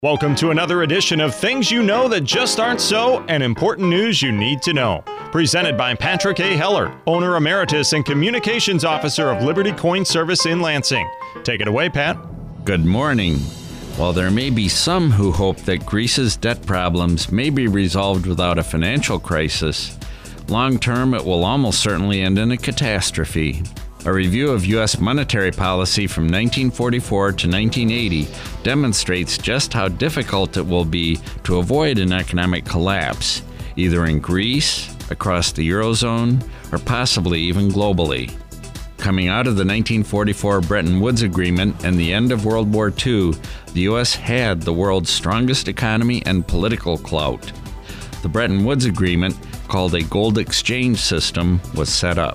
Welcome to another edition of Things You Know That Just Aren't So and Important News You Need to Know. Presented by Patrick A. Heller, Owner Emeritus and Communications Officer of Liberty Coin Service in Lansing. Take it away, Pat. Good morning. While there may be some who hope that Greece's debt problems may be resolved without a financial crisis, long term it will almost certainly end in a catastrophe. A review of U.S. monetary policy from 1944 to 1980 demonstrates just how difficult it will be to avoid an economic collapse, either in Greece, across the Eurozone, or possibly even globally. Coming out of the 1944 Bretton Woods Agreement and the end of World War II, the U.S. had the world's strongest economy and political clout. The Bretton Woods Agreement, called a gold exchange system, was set up.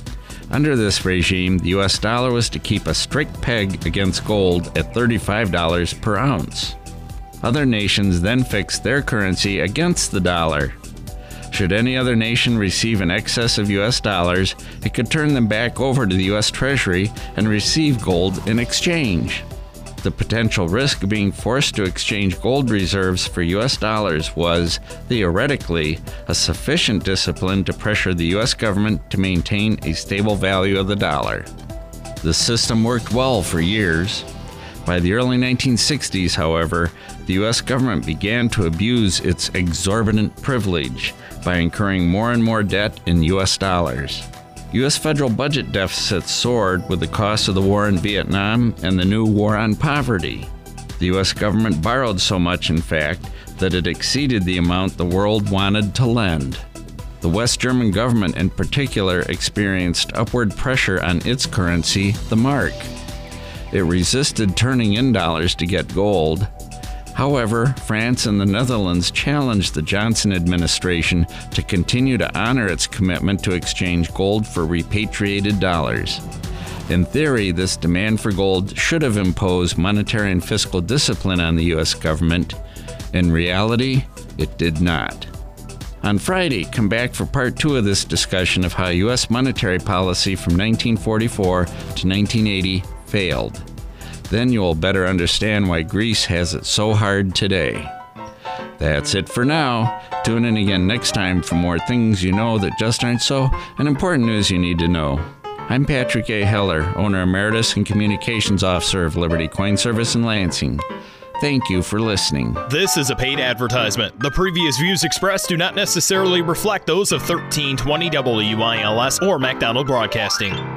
Under this regime, the U.S. dollar was to keep a strict peg against gold at $35 per ounce. Other nations then fixed their currency against the dollar. Should any other nation receive an excess of U.S. dollars, it could turn them back over to the U.S. Treasury and receive gold in exchange. The potential risk of being forced to exchange gold reserves for U.S. dollars was, theoretically, a sufficient discipline to pressure the U.S. government to maintain a stable value of the dollar. The system worked well for years. By the early 1960s, however, the U.S. government began to abuse its exorbitant privilege by incurring more and more debt in U.S. dollars. U.S. federal budget deficits soared with the cost of the war in Vietnam and the new war on poverty. The U.S. government borrowed so much, in fact, that it exceeded the amount the world wanted to lend. The West German government in particular experienced upward pressure on its currency, the mark. It resisted turning in dollars to get gold. However, France and the Netherlands challenged the Johnson administration to continue to honor its commitment to exchange gold for repatriated dollars. In theory, this demand for gold should have imposed monetary and fiscal discipline on the U.S. government. In reality, it did not. On Friday, come back for part 2 of this discussion of how U.S. monetary policy from 1944 to 1980 failed. Then you will better understand why Greece has it so hard today. That's it for now. Tune in again next time for more things you know that just aren't so and important news you need to know. I'm Patrick A. Heller, Owner Emeritus and Communications Officer of Liberty Coin Service in Lansing. Thank you for listening. This is a paid advertisement. The previous views expressed do not necessarily reflect those of 1320 WILS or MacDonald Broadcasting.